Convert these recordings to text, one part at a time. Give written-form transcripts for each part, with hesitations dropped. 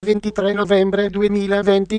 23 novembre 2020.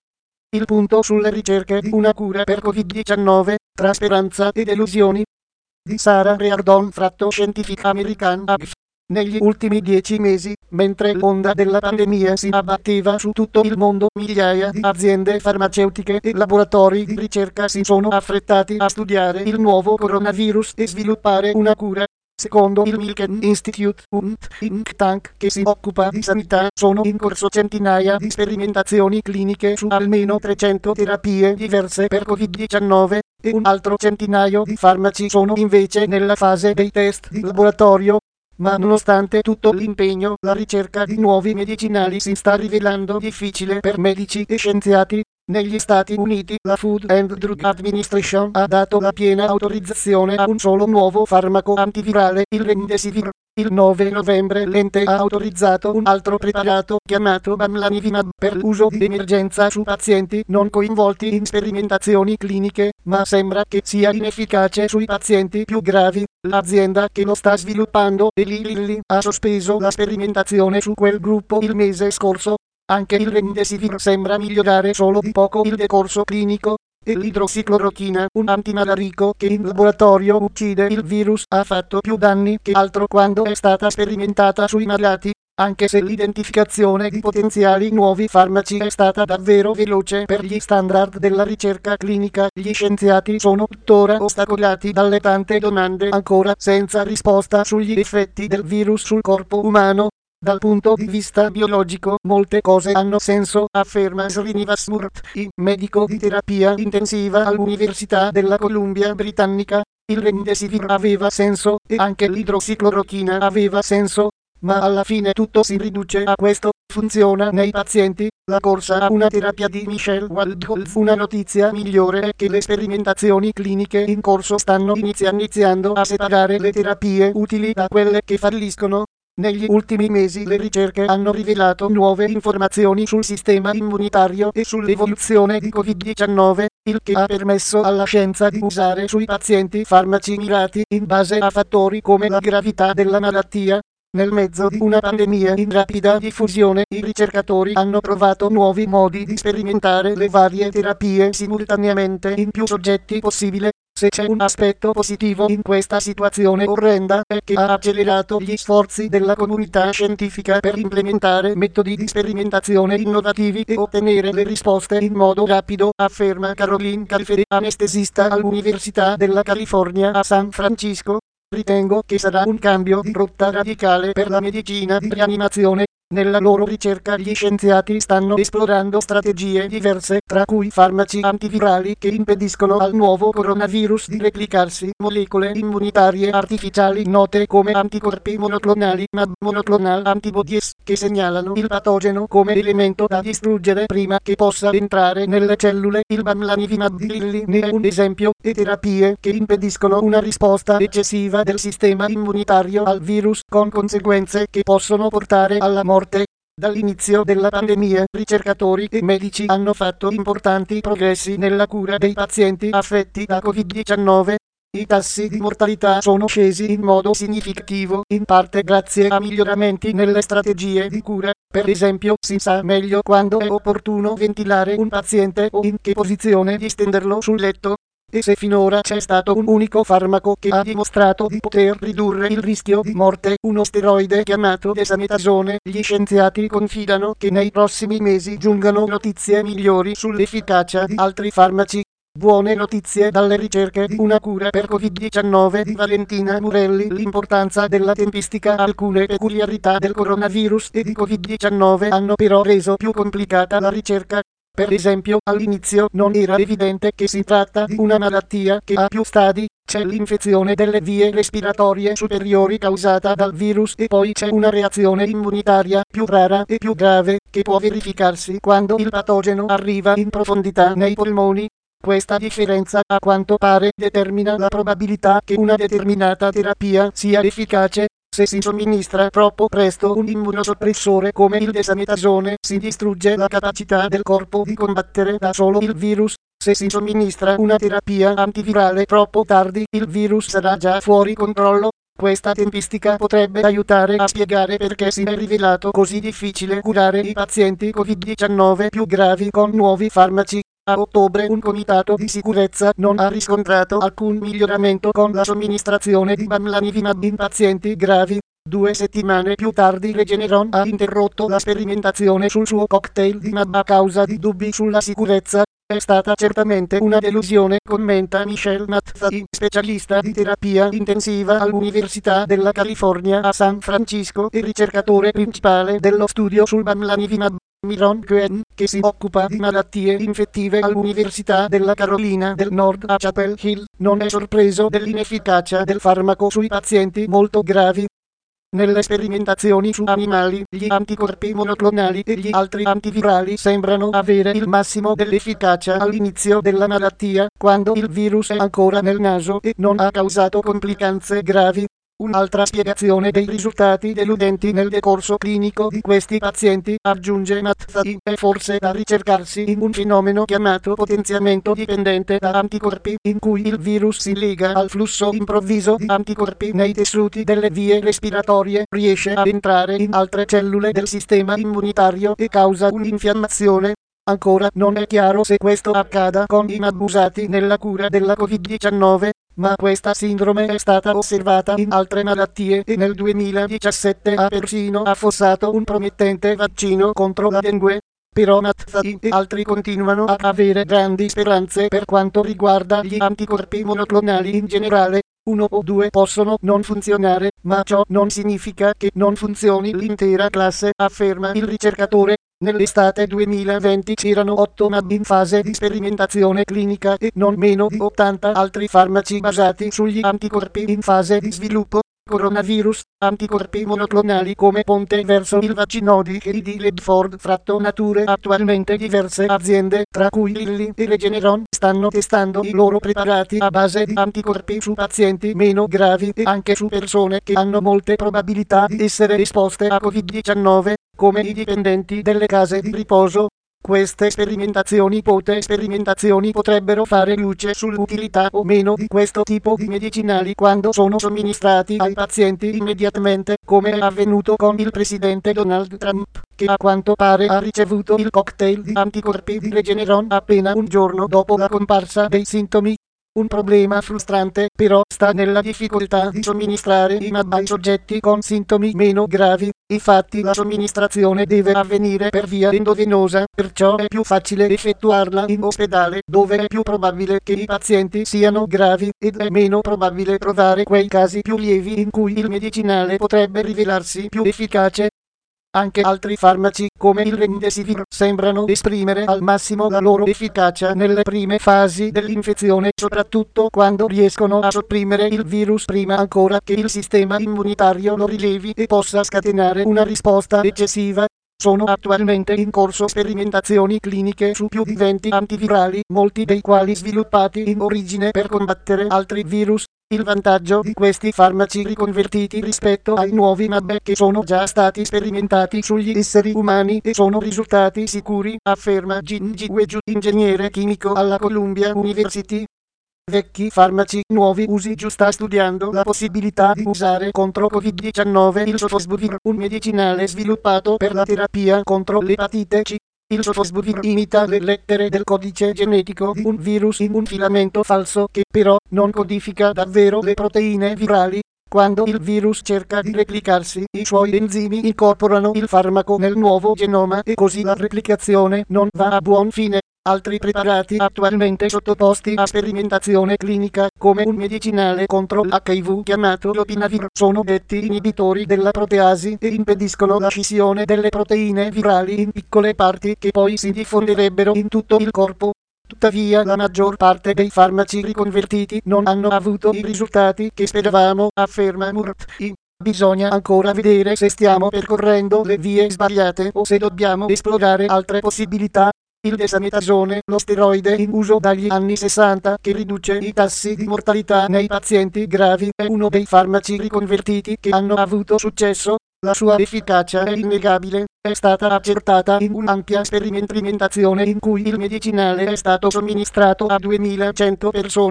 Il punto sulle ricerche di una cura per Covid-19, tra speranza e delusioni. Di Sarah Reardon, Scientific American AGF. Negli ultimi 10 mesi, mentre l'onda della pandemia si abbatteva su tutto il mondo, migliaia di aziende farmaceutiche e laboratori di ricerca si sono affrettati a studiare il nuovo coronavirus e sviluppare una cura. Secondo il Milken Institute, un think tank che si occupa di sanità, sono in corso centinaia di sperimentazioni cliniche su almeno 300 terapie diverse per Covid-19, e un altro centinaio di farmaci sono invece nella fase dei test di laboratorio. Ma nonostante tutto l'impegno, la ricerca di nuovi medicinali si sta rivelando difficile per medici e scienziati. Negli Stati Uniti, la Food and Drug Administration ha dato la piena autorizzazione a un solo nuovo farmaco antivirale, il Remdesivir. Il 9 novembre l'ente ha autorizzato un altro preparato chiamato Bamlanivimab per l'uso di emergenza su pazienti non coinvolti in sperimentazioni cliniche, ma sembra che sia inefficace sui pazienti più gravi. L'azienda che lo sta sviluppando, Eli Lilly, ha sospeso la sperimentazione su quel gruppo il mese scorso. Anche il Remdesivir sembra migliorare solo di poco il decorso clinico, e l'idrossiclorochina, un antimalarico che in laboratorio uccide il virus, ha fatto più danni che altro quando è stata sperimentata sui malati. Anche se l'identificazione di potenziali nuovi farmaci è stata davvero veloce per gli standard della ricerca clinica, gli scienziati sono tuttora ostacolati dalle tante domande ancora senza risposta sugli effetti del virus sul corpo umano. Dal punto di vista biologico, molte cose hanno senso, afferma Srinivas Murthy, medico di terapia intensiva all'Università della Columbia Britannica. Il Remdesivir aveva senso, e anche l'idrossiclorochina aveva senso, ma alla fine tutto si riduce a questo: funziona nei pazienti. La corsa a una terapia di Michelle Waldholz. Una notizia migliore è che le sperimentazioni cliniche in corso stanno iniziando a separare le terapie utili da quelle che falliscono. Negli ultimi mesi le ricerche hanno rivelato nuove informazioni sul sistema immunitario e sull'evoluzione di Covid-19, il che ha permesso alla scienza di usare sui pazienti farmaci mirati in base a fattori come la gravità della malattia. Nel mezzo di una pandemia in rapida diffusione, i ricercatori hanno trovato nuovi modi di sperimentare le varie terapie simultaneamente in più soggetti possibile. Se c'è un aspetto positivo in questa situazione orrenda, è che ha accelerato gli sforzi della comunità scientifica per implementare metodi di sperimentazione innovativi e ottenere le risposte in modo rapido, afferma Caroline Calfee, anestesista all'Università della California a San Francisco. Ritengo che sarà un cambio di rotta radicale per la medicina di rianimazione. Nella loro ricerca gli scienziati stanno esplorando strategie diverse, tra cui farmaci antivirali che impediscono al nuovo coronavirus di replicarsi, molecole immunitarie artificiali note come anticorpi monoclonali, monoclonal antibodies, che segnalano il patogeno come elemento da distruggere prima che possa entrare nelle cellule. Il Bamlanivimab di Lilly ne è un esempio, e terapie che impediscono una risposta eccessiva del sistema immunitario al virus, con conseguenze che possono portare alla morte. Dall'inizio della pandemia, ricercatori e medici hanno fatto importanti progressi nella cura dei pazienti affetti da Covid-19. I tassi di mortalità sono scesi in modo significativo, in parte grazie a miglioramenti nelle strategie di cura. Per esempio, si sa meglio quando è opportuno ventilare un paziente o in che posizione distenderlo sul letto. E se finora c'è stato un unico farmaco che ha dimostrato di poter ridurre il rischio di morte, uno steroide chiamato desametasone, gli scienziati confidano che nei prossimi mesi giungano notizie migliori sull'efficacia di altri farmaci. Buone notizie dalle ricerche di una cura per Covid-19 di Valentina Murelli. L'importanza della tempistica. Alcune peculiarità del coronavirus e di Covid-19 hanno però reso più complicata la ricerca. Per esempio, all'inizio non era evidente che si tratta di una malattia che ha più stadi. C'è l'infezione delle vie respiratorie superiori causata dal virus, e poi c'è una reazione immunitaria più rara e più grave, che può verificarsi quando il patogeno arriva in profondità nei polmoni. Questa differenza, a quanto pare, determina la probabilità che una determinata terapia sia efficace. Se si somministra troppo presto un immunosoppressore come il desametasone, si distrugge la capacità del corpo di combattere da solo il virus. Se si somministra una terapia antivirale troppo tardi, il virus sarà già fuori controllo. Questa tempistica potrebbe aiutare a spiegare perché si è rivelato così difficile curare i pazienti Covid-19 più gravi con nuovi farmaci. A ottobre un comitato di sicurezza non ha riscontrato alcun miglioramento con la somministrazione di bamlanivimab in pazienti gravi. 2 settimane più tardi Regeneron ha interrotto la sperimentazione sul suo cocktail di MAB a causa di dubbi sulla sicurezza. È stata certamente una delusione, commenta Michelle Mathai, specialista di terapia intensiva all'Università della California a San Francisco e ricercatore principale dello studio sul bamlanivimab. Myron Cohen, che si occupa di malattie infettive all'Università della Carolina del Nord a Chapel Hill, non è sorpreso dell'inefficacia del farmaco sui pazienti molto gravi. Nelle sperimentazioni su animali, gli anticorpi monoclonali e gli altri antivirali sembrano avere il massimo dell'efficacia all'inizio della malattia, quando il virus è ancora nel naso e non ha causato complicanze gravi. Un'altra spiegazione dei risultati deludenti nel decorso clinico di questi pazienti, aggiunge Mathai, è forse da ricercarsi in un fenomeno chiamato potenziamento dipendente da anticorpi, in cui il virus si lega al flusso improvviso di anticorpi nei tessuti delle vie respiratorie, riesce ad entrare in altre cellule del sistema immunitario e causa un'infiammazione. Ancora non è chiaro se questo accada con i MAB usati nella cura della Covid-19, ma questa sindrome è stata osservata in altre malattie e nel 2017 ha persino affossato un promettente vaccino contro la dengue. Però Mathai e altri continuano a avere grandi speranze per quanto riguarda gli anticorpi monoclonali in generale. 1 o 2 possono non funzionare, ma ciò non significa che non funzioni l'intera classe, afferma il ricercatore. Nell'estate 2020 c'erano 8 MAB in fase di sperimentazione clinica e non meno di 80 altri farmaci basati sugli anticorpi in fase di sviluppo. Coronavirus, anticorpi monoclonali come ponte verso il vaccino di Ledford Nature. Attualmente diverse aziende, tra cui Lilly e Regeneron, stanno testando i loro preparati a base di anticorpi su pazienti meno gravi e anche su persone che hanno molte probabilità di essere esposte a Covid-19, come i dipendenti delle case di riposo. Queste sperimentazioni potrebbero fare luce sull'utilità o meno di questo tipo di medicinali quando sono somministrati ai pazienti immediatamente, come è avvenuto con il presidente Donald Trump, che a quanto pare ha ricevuto il cocktail di anticorpi di Regeneron appena un giorno dopo la comparsa dei sintomi. Un problema frustrante, però, sta nella difficoltà di somministrare i MAB ai soggetti con sintomi meno gravi. Infatti la somministrazione deve avvenire per via endovenosa, perciò è più facile effettuarla in ospedale, dove è più probabile che i pazienti siano gravi, ed è meno probabile trovare quei casi più lievi in cui il medicinale potrebbe rivelarsi più efficace. Anche altri farmaci, come il Remdesivir, sembrano esprimere al massimo la loro efficacia nelle prime fasi dell'infezione, soprattutto quando riescono a sopprimere il virus prima ancora che il sistema immunitario lo rilevi e possa scatenare una risposta eccessiva. Sono attualmente in corso sperimentazioni cliniche su più di 20 antivirali, molti dei quali sviluppati in origine per combattere altri virus. Il vantaggio di questi farmaci riconvertiti rispetto ai nuovi MAB è che sono già stati sperimentati sugli esseri umani e sono risultati sicuri, afferma Jin Ji-Weju, ingegnere chimico alla Columbia University. Vecchi farmaci, nuovi usi. Sta studiando la possibilità di usare contro Covid-19 il Sofosbuvir, un medicinale sviluppato per la terapia contro l'epatite C. Il Sofosbuvir imita le lettere del codice genetico di un virus in un filamento falso che però non codifica davvero le proteine virali. Quando il virus cerca di replicarsi, i suoi enzimi incorporano il farmaco nel nuovo genoma e così la replicazione non va a buon fine. Altri preparati attualmente sottoposti a sperimentazione clinica, come un medicinale contro l'HIV chiamato Lopinavir, sono detti inibitori della proteasi e impediscono la scissione delle proteine virali in piccole parti che poi si diffonderebbero in tutto il corpo. Tuttavia la maggior parte dei farmaci riconvertiti non hanno avuto i risultati che speravamo, afferma Murphy. Bisogna ancora vedere se stiamo percorrendo le vie sbagliate o se dobbiamo esplorare altre possibilità. Il desametasone, lo steroide in uso dagli anni 60 che riduce i tassi di mortalità nei pazienti gravi, è uno dei farmaci riconvertiti che hanno avuto successo. La sua efficacia è innegabile, è stata accertata in un'ampia sperimentazione in cui il medicinale è stato somministrato a 2100 persone.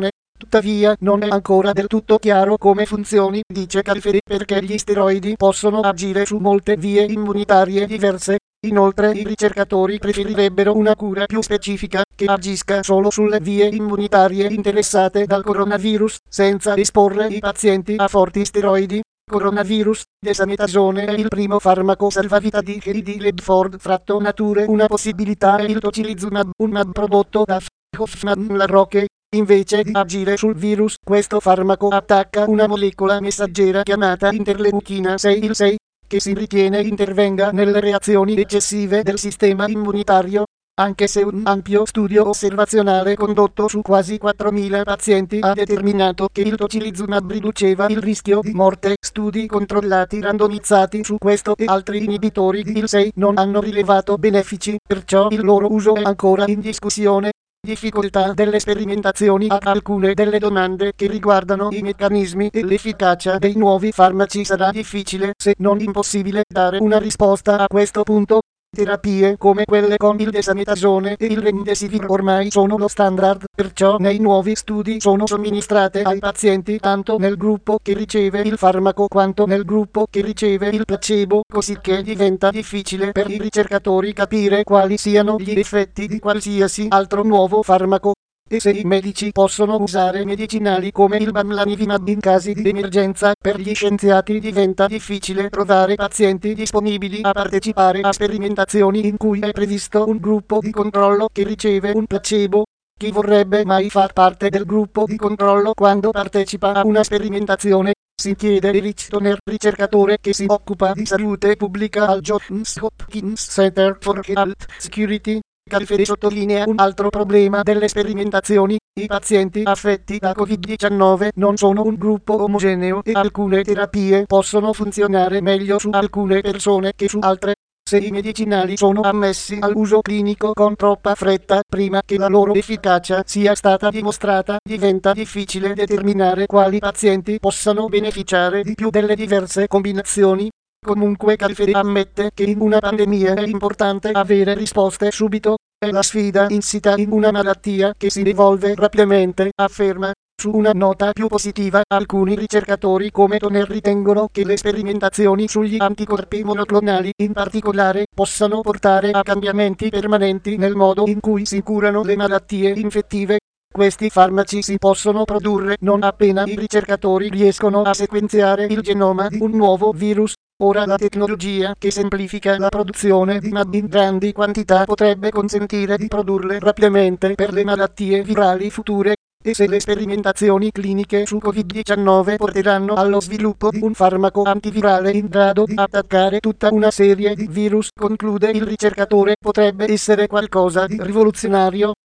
Tuttavia non è ancora del tutto chiaro come funzioni, dice Califeri, perché gli steroidi possono agire su molte vie immunitarie diverse. Inoltre i ricercatori preferirebbero una cura più specifica, che agisca solo sulle vie immunitarie interessate dal coronavirus, senza esporre i pazienti a forti steroidi. Coronavirus, desametasone è il primo farmaco salvavita di Heidi Redford Fratto Nature. Una possibilità è il tocilizumab, un mAb prodotto da Hoffman La Roche. Invece di agire sul virus, questo farmaco attacca una molecola messaggera chiamata interleuchina 6 il 6, che si ritiene intervenga nelle reazioni eccessive del sistema immunitario. Anche se un ampio studio osservazionale condotto su quasi 4.000 pazienti ha determinato che il tocilizumab riduceva il rischio di morte, studi controllati randomizzati su questo e altri inibitori di IL-6 non hanno rilevato benefici, perciò il loro uso è ancora in discussione. Difficoltà delle sperimentazioni. A alcune delle domande che riguardano i meccanismi e l'efficacia dei nuovi farmaci sarà difficile, se non impossibile, dare una risposta a questo punto. Terapie come quelle con il desametasone e il remdesivir ormai sono lo standard, perciò nei nuovi studi sono somministrate ai pazienti tanto nel gruppo che riceve il farmaco quanto nel gruppo che riceve il placebo, cosicché diventa difficile per i ricercatori capire quali siano gli effetti di qualsiasi altro nuovo farmaco. E se i medici possono usare medicinali come il bamlanivimab in casi di emergenza, per gli scienziati diventa difficile trovare pazienti disponibili a partecipare a sperimentazioni in cui è previsto un gruppo di controllo che riceve un placebo. Chi vorrebbe mai far parte del gruppo di controllo quando partecipa a una sperimentazione? Si chiede Erich Toner, ricercatore che si occupa di salute pubblica al Johns Hopkins Center for Health Security. Califeri sottolinea un altro problema delle sperimentazioni: i pazienti affetti da Covid-19 non sono un gruppo omogeneo e alcune terapie possono funzionare meglio su alcune persone che su altre. Se i medicinali sono ammessi all'uso clinico con troppa fretta, prima che la loro efficacia sia stata dimostrata, diventa difficile determinare quali pazienti possano beneficiare di più delle diverse combinazioni. Comunque Califeri ammette che in una pandemia è importante avere risposte subito. È la sfida insita in una malattia che si evolve rapidamente, afferma. Su una nota più positiva, alcuni ricercatori come Toner ritengono che le sperimentazioni sugli anticorpi monoclonali, in particolare, possano portare a cambiamenti permanenti nel modo in cui si curano le malattie infettive. Questi farmaci si possono produrre non appena i ricercatori riescono a sequenziare il genoma di un nuovo virus. Ora la tecnologia che semplifica la produzione di mAb in grandi quantità potrebbe consentire di produrle rapidamente per le malattie virali future. E se le sperimentazioni cliniche su Covid-19 porteranno allo sviluppo di un farmaco antivirale in grado di attaccare tutta una serie di virus, conclude il ricercatore, potrebbe essere qualcosa di rivoluzionario.